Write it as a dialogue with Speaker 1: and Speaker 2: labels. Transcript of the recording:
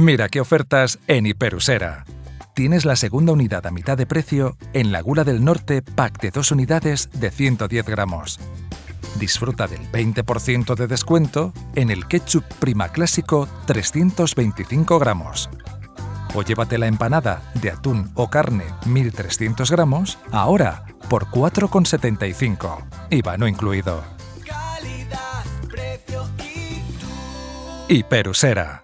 Speaker 1: Mira qué ofertas en Hiperusera. Tienes la segunda unidad a mitad de precio en la Gula del Norte pack de 2 unidades de 110 gramos. Disfruta del 20% de descuento en el ketchup Prima Clásico 325 gramos. O llévate la empanada de atún o carne 1300 gramos ahora por 4,75. IVA no incluido.
Speaker 2: Calidad, precio y tú.
Speaker 1: Hiperusera.